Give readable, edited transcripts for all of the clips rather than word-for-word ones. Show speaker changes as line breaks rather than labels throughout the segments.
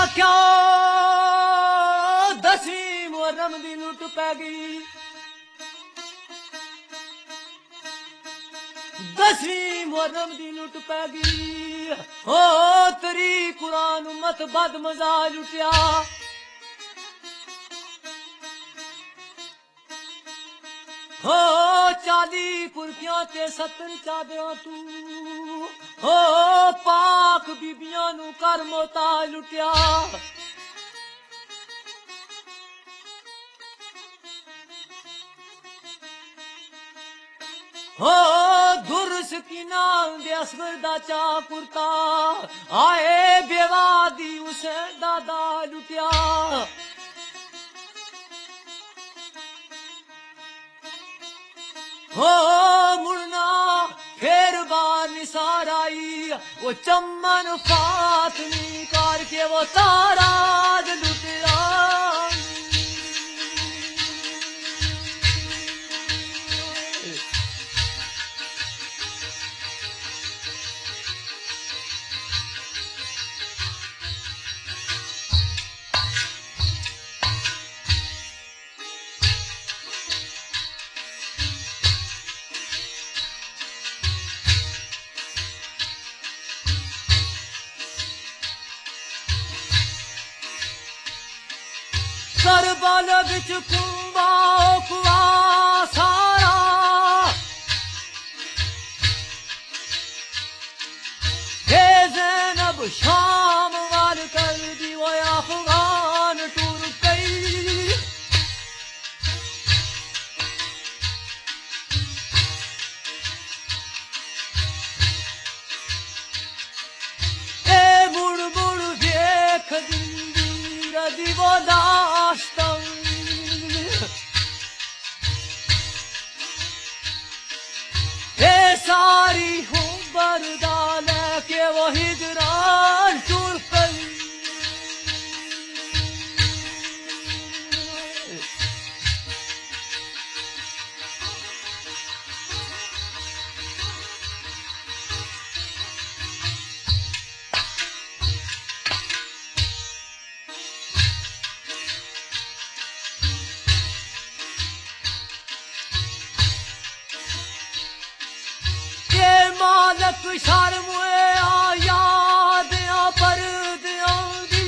आख्या 10वीं मुहर्रम दी लुट पै गई। 10वीं मुहर्रम दी लुट पै गई। हो तेरी कुरान उम्मत बद मजा लुटिया। हो 40 पुरखियां ते 70 चादरां तू। हो पाक बीबियां नू कर मोता लुटिया। हो धुर सकीना दे असगर दा चा कुर्ता। आए बेवा दी उसे दादा लुटिया। हो मुड़ना फिर बार निसार आई। वो चमन फातमी करके वो ताराज लुटिया। करबल बिच कुंबा कुआ सारा। हे ज़ैनब शाम वाल कर दी वो अफगान टूर गई। ए मुड़ मुड़ देख दी रदी वो दास्तां। सारी हूँ बरदान के वो हिजरान टूर गई। मालक शर्म याद पर दी।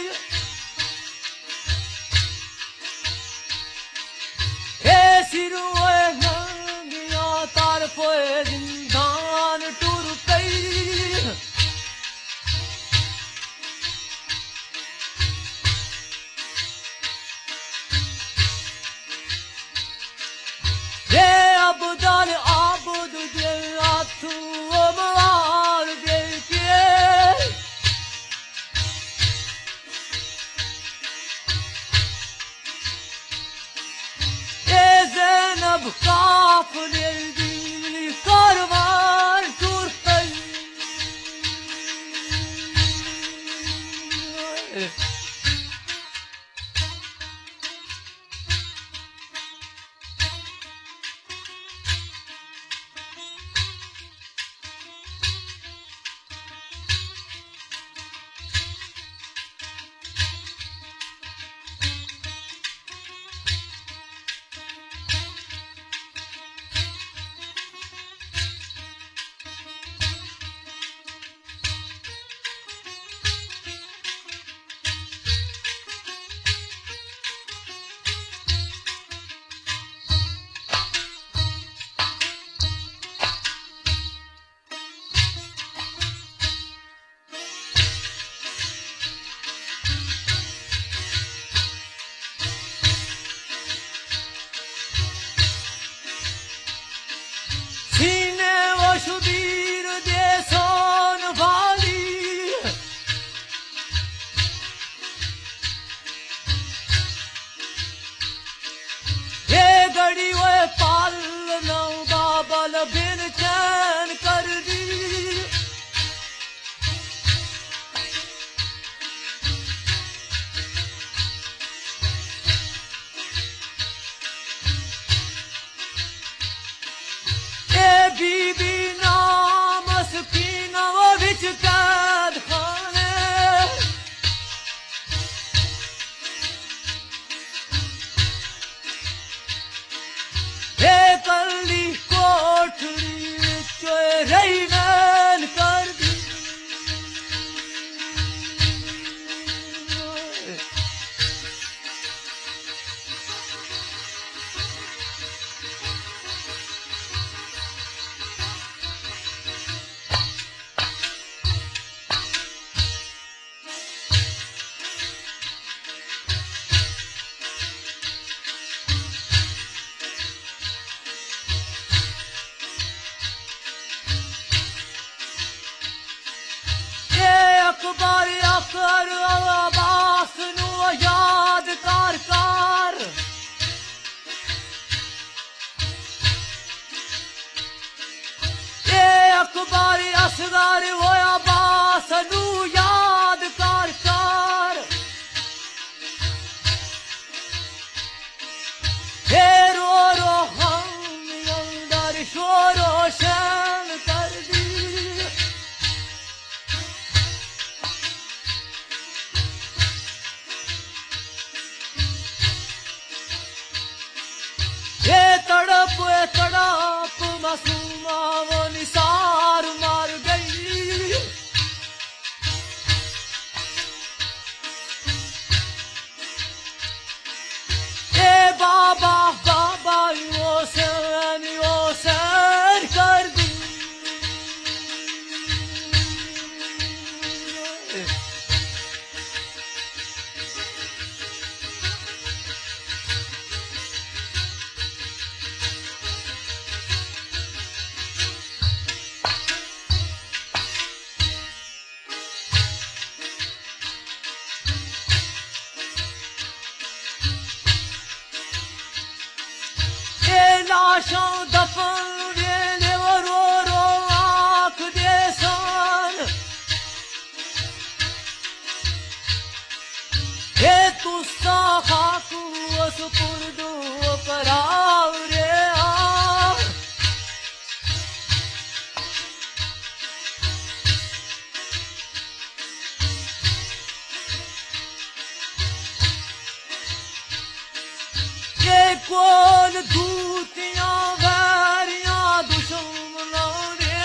हे सिरू नंगिया तरफ जिंदान टूर गई। हे अब्दुल आबुद दे आथू अमवार दे के। ए ज़ैनब काफिले दी कारवान टूर गई। अकबर अकर अब्बास नु याद कर कर अकबर असगर वो अब्बास नु याद कर कर रो रो हम अंदर शोरो शैन कर दी ये तड़प मासूमा वो निसार मार गई ए बाबा बाबा वो सैन कर दी लाशों दफन वेले वो रो रो आँख दे सन हे तुस्सा खाकू सुपुर्दो कराव रे आ ये कौन दूतियां वैरियां दुश्मनों ने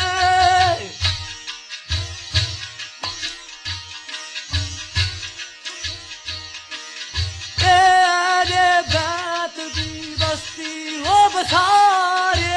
तेरे बैत की बस्ती हो बसारे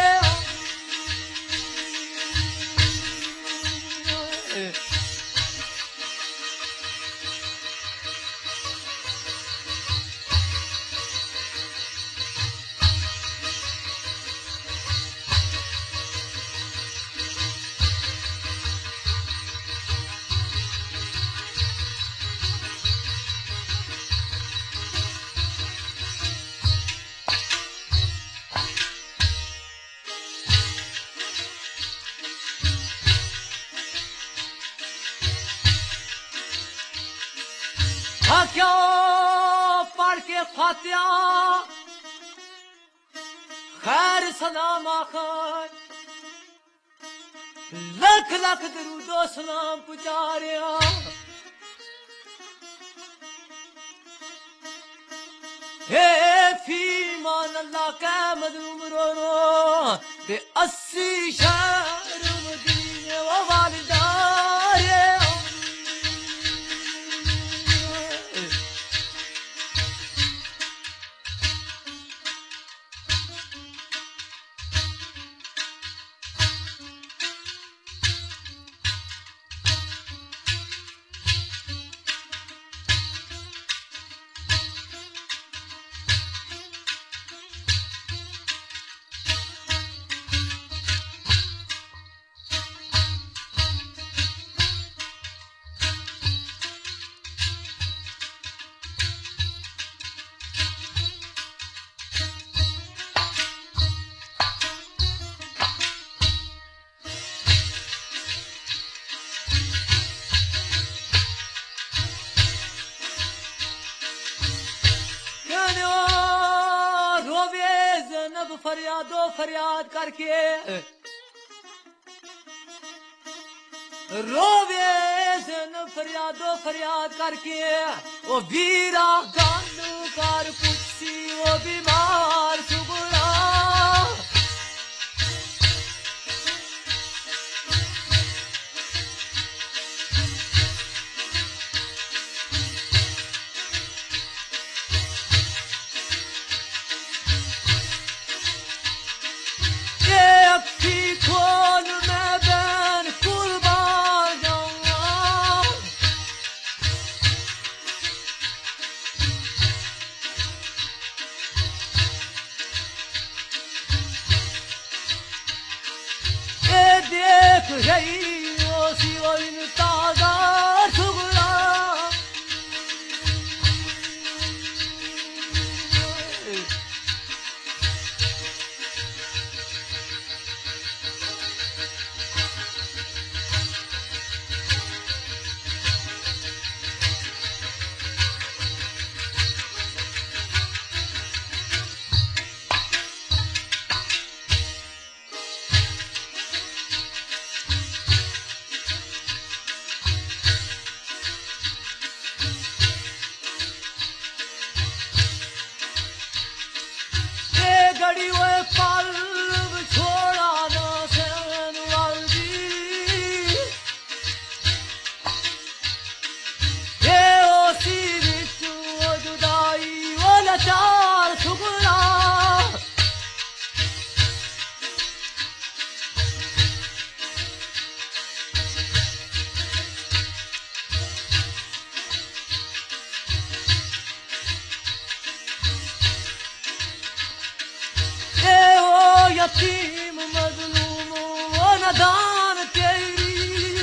क्यों पढ़ के फातिया खैर सलाम आखर लख लख दरूदो सलाम पुचारिया हे फीमान अल्लाह कै मजलूम रो रो ते 80 शहर मदीने वो वालिदा फरियादो फरियाद करके रोवे जन फरियादो फरियाद करके वो वीरा गानू कर पुछी वो बीमार सुगुरा खोल मैं बैन कुर्बान जाऊंगा ये देख रही वो सी वो इन ताजा यतीम मजलूम वो नदान तेरी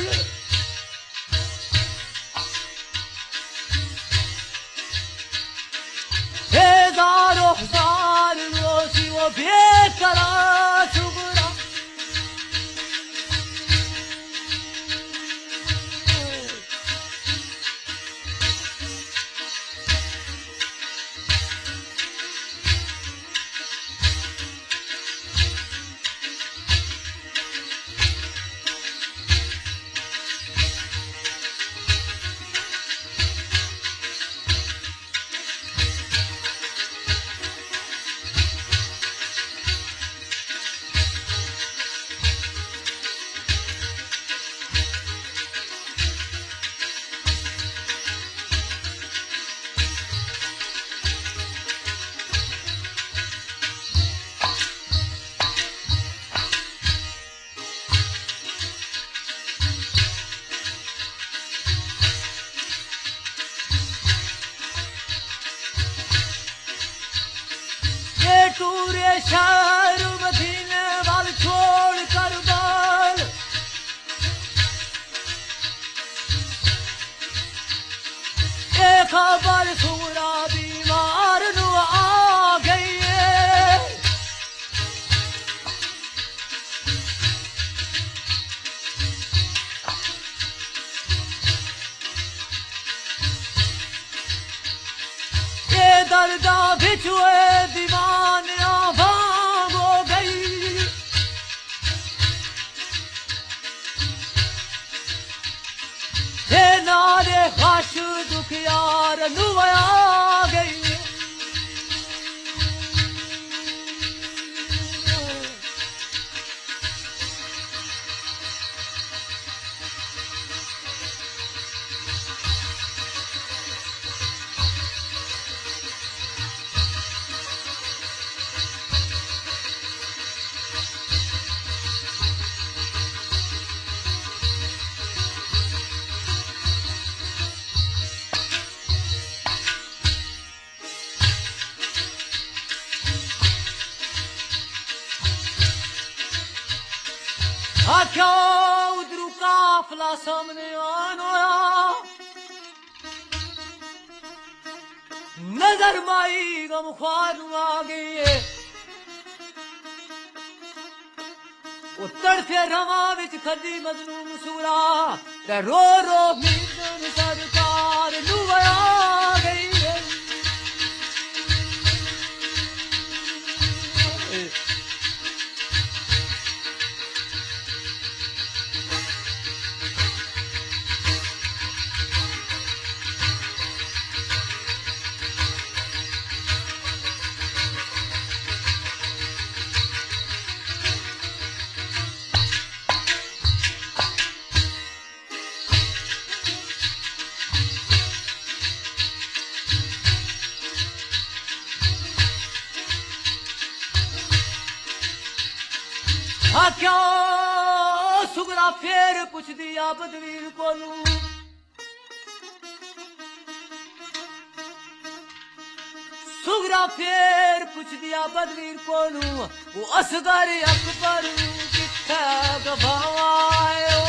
हजारों हजार रोजी वो बेकरार सुगरा टूरे शहर मदीने वाल छोड़ कर बाल एक खबर सुरा बीमार नु आ गई है ये दर्दा बिछुए दीवान भाग हो गई हे नारे खाश दुखियार नुआ गई आख्या उधरू काफला सामने आनोया नजर माई गम ख्वार आ गई है तड़फे रवा विच खदी मजलूम सूरा ते रो रो मीजन सरकार नुआ गई है आख्या सुगरा फेर पुछ दिया बदवीर कोलू सुगरा फेर पुछ दिया बदवीर कोलू वो असगर अकबर किथे गवायो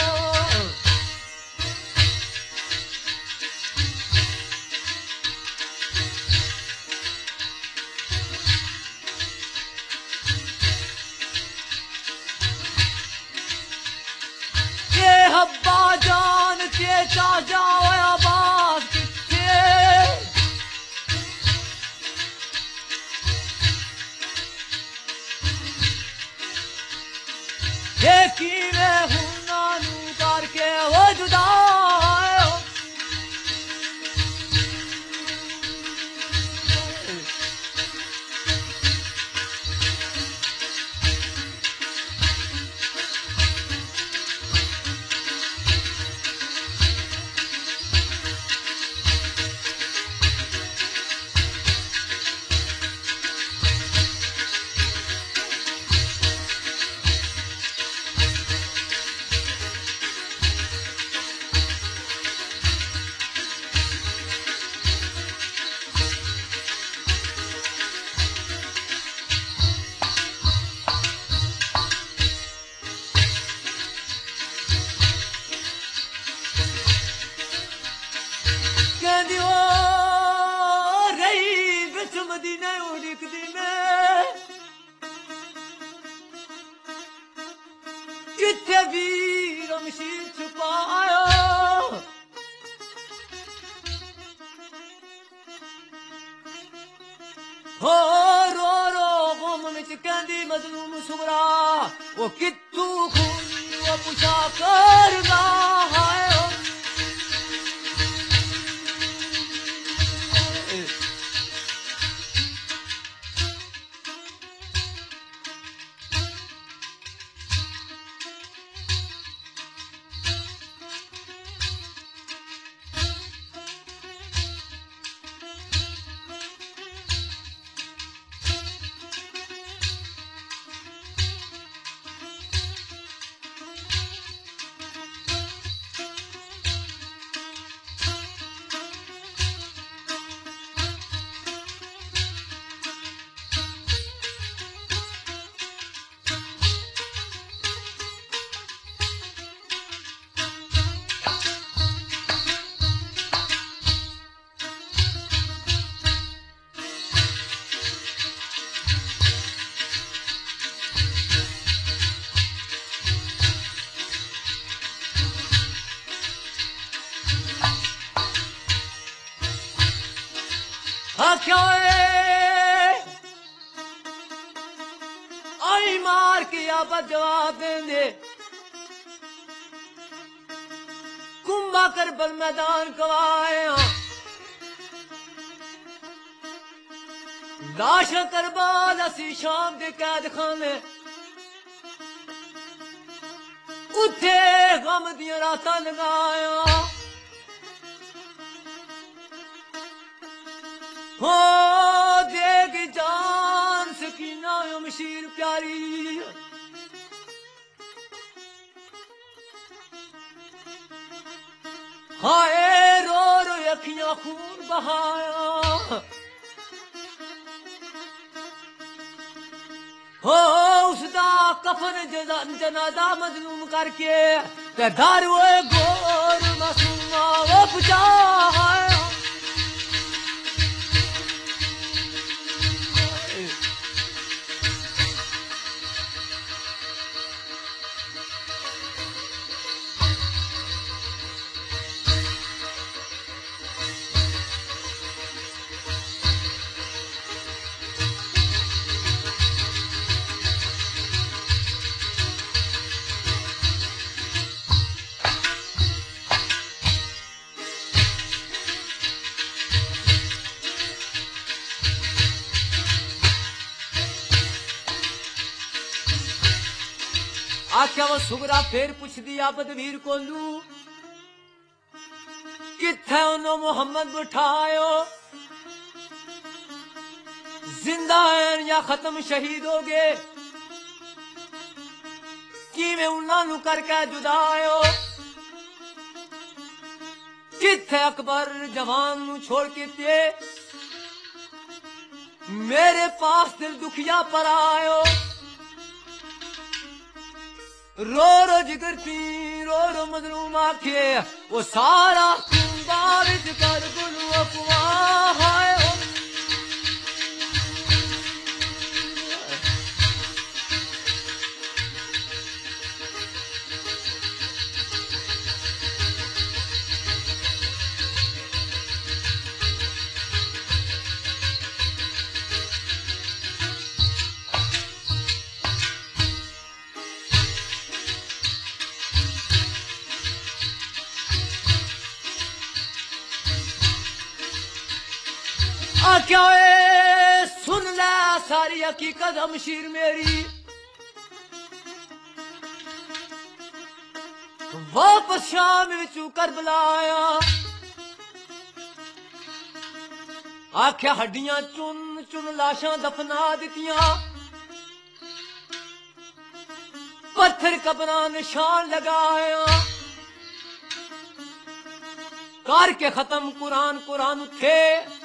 हब्बा जान के चाचा आबाद किथे कीने हुना नू करके वो जुदा कहदी ओ रही बिच मदीने उड़कदी में किथे वीर मशीर छुपायो हो रो रो गुम विच कहदी मजलूम सुमरा वो कित्तू खूनी वो पुछा करना है आई मार के अब जवाब देंगे कुंभा कर बल मैदान गवाए लाश करबाल असी शाम दे कैद खाने उथे गम दिया रात लगाया हो देग जान सकीना मशीर प्यारी हाय रो रो अखियां खून बहाया हो उसदा कफन जनाजा मजलूम करके ते घर वो गोर मासूमा वो पुछा आख्या वो सुगरा फिर पुछदी आबद वीर कोलू किथे उन्हों मोहम्मद बिठायो जिंदा है या खत्म शहीद हो गए किवें उन्होंने करके जुदायो किथे अकबर जवान नु छोड़ के ते मेरे पास दिल दुखिया पर आयो रो रो जिगर थी रो रो मजलूम आखे वो सारा बारिश कर गुलू अफवाह है क्या सुन ले सारी हकीकत हमशीर मेरी वापस शाम विचू कर बुलाया आख्या हड्डियां चुन चुन लाशां दफना दितियां पत्थर कबरा निशान लगाया करके खत्म कुरान कुरान उठे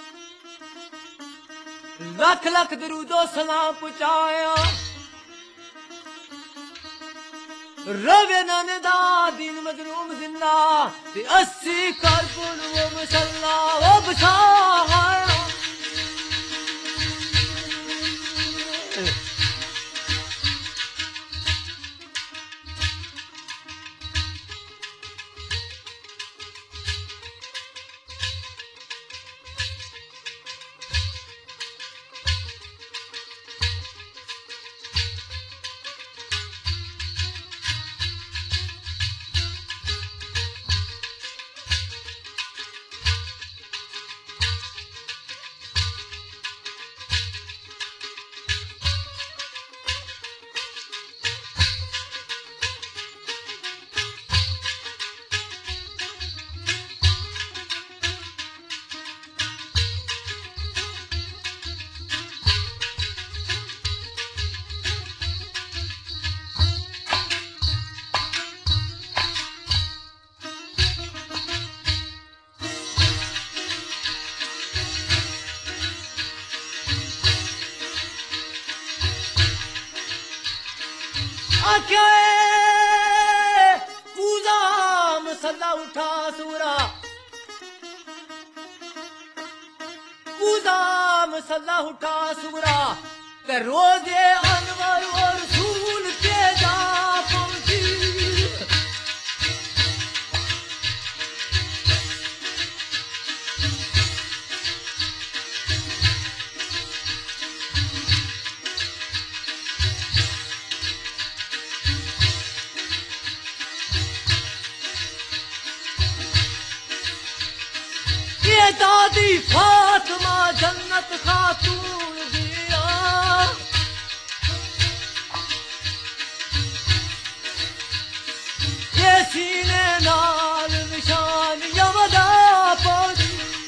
लख लख दरूदो सलाम पहुंचाया रवे नंदा दिन मजलूम जिंदा ते 80 कारकुन वो मसल्ला वो बसा आके पूजा मसल्ला उठा सूरा पूजा मसल्ला उठा सूरा ते रोजे अनवर और रसूल के जा पहुंची ये दादी फातिमा जन्नत खातून दिया ये सीने नाल निशान यमदा पहुंची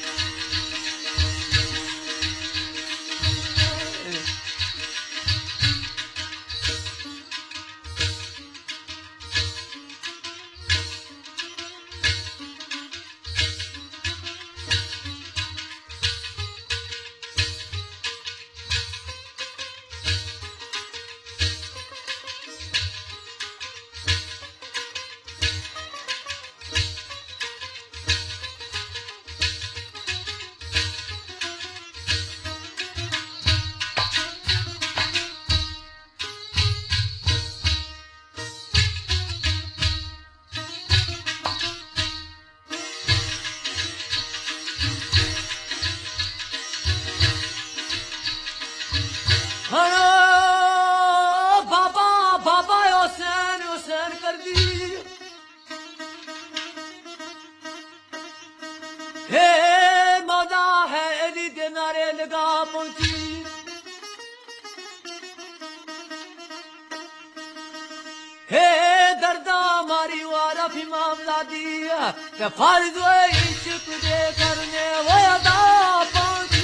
बाबा बाबा हुसैन हुसैन कर दी हे मौला है अली दे नारे लगा पहुंची हे दर्दा मारी वारा भी मामला दिया फर्ज इश्क दे करने वो अदा पहुंची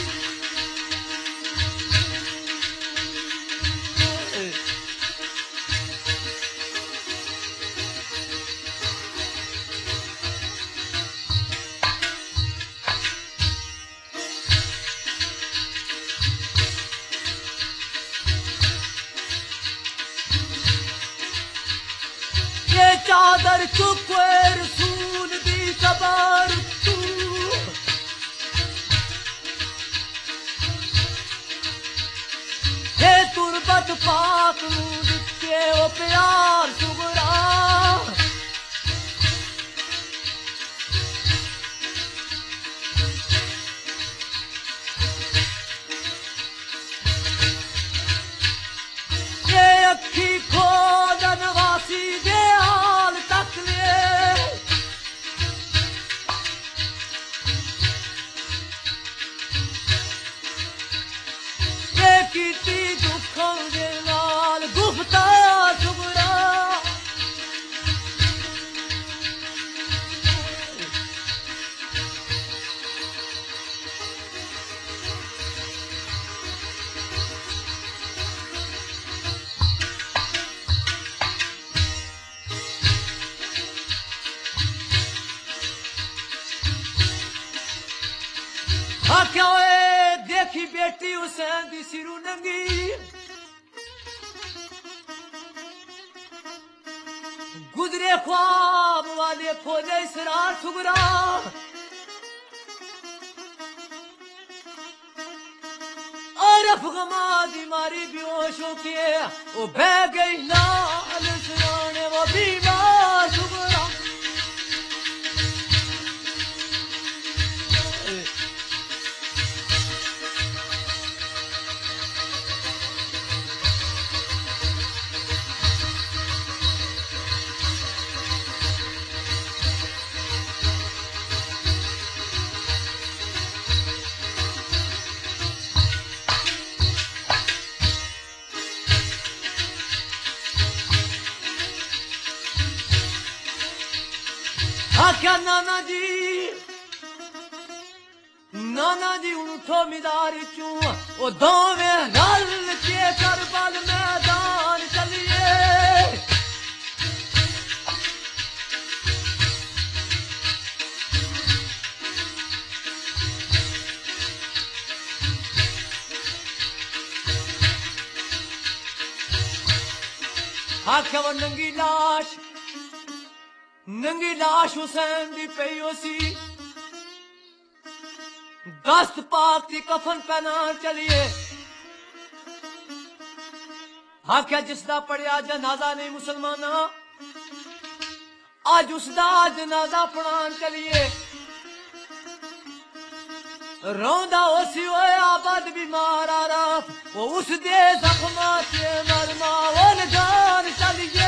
चादर चुके रसूल दी कबर तू हे तुरबत पाक के ओ प्यार सुगरा ये अखी खोलन वासी दे कीती दुखों दे नाल गुफ्ता सुगरा आख्या देखी बेटी हुसैन दी सिरू नंगी गुजरे ख्वाब वाले खोजे इसरार सुगरा और अफगमा दी मारी बेहोशों के वो बह गई नाल सुनाने वो बीमार सुगरा क्या नाना जी उठो मिदारी चू वो दोवे नल के करबल मैदान चलिए आख्या वो नंगी लाश हुसैन दी पई सी दस्त पाक थी कफन पहना चलिए आख्या जिसदा पढ़िया जनाजा नहीं मुसलमाना आज उसदा जनाजा पढ़ान चलिए रोंदा ओसी ओए आबाद बीमार आ रहा वो उस दे जख्मा से मरमा वो जान चलिए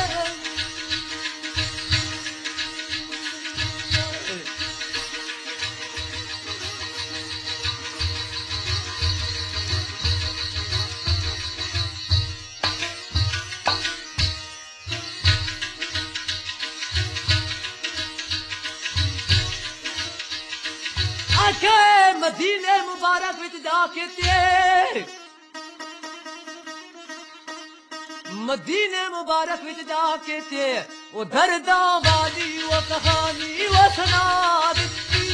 मदीने मुबारक विच जाके मदीने मुबारक विच जाके वो दर्दा वाली वो कहानी वो सुना दिती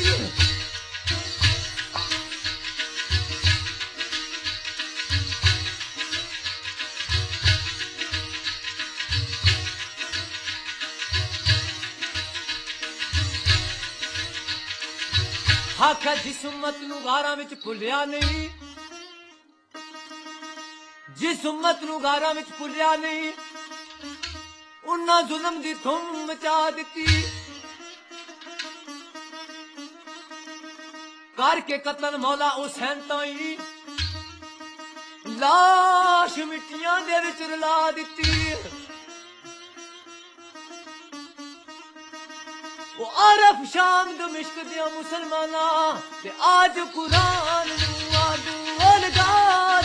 आख्या जिस उम्मत नू गारा विच भुलिया नहीं जिस उम्मत नू गारा विच भुलिया नहीं उन्ना जुल्म दी धुम मचा दिती करके कतल मौला हुसैन ताई लाश मिट्टियां दे विच रुला दिती वो अरब शाम दमिश्क दिया मुसलमाना ते आज कुरान नू आदू अलगार